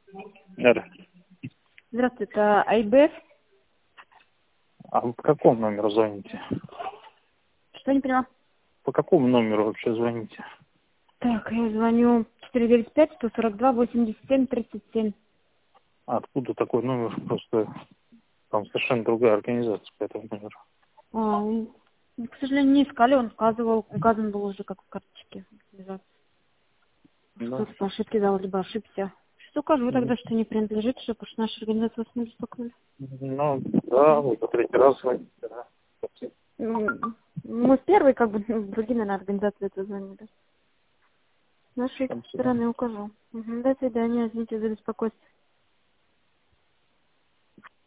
Да. Здравствуйте, это АИБФ. А вы по какому номеру звоните? Что не поняла? По какому номеру вообще звоните? Так, я звоню 495-142-87-37. Откуда такой номер? Просто там совершенно другая организация по этому номеру. К сожалению, не искали, он указан был уже как в карточке. Да. Кто-то по ошибке дал, либо ошибся. Что укажу тогда, что не принадлежит, чтобы уж наша организация вас не беспокоили. Ну, да, вы по третий раз звоните, да. Мы первые, как бы, другие, наверное, организации это звонили. С нашей Спасибо. стороны укажу. До свидания, извините за беспокойство.